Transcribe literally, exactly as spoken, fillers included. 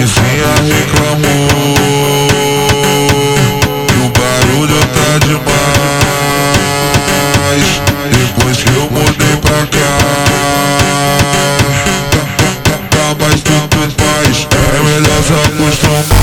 vizinha reclamou que o barulho tá demais depois que eu mudei pra cá. Tá, tá, tá, tá, mas tudo faz, é melhor se acostumar.